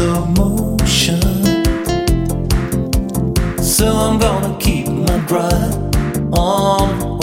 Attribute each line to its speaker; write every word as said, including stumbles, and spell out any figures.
Speaker 1: slow motion. So I'm gonna keep my drive on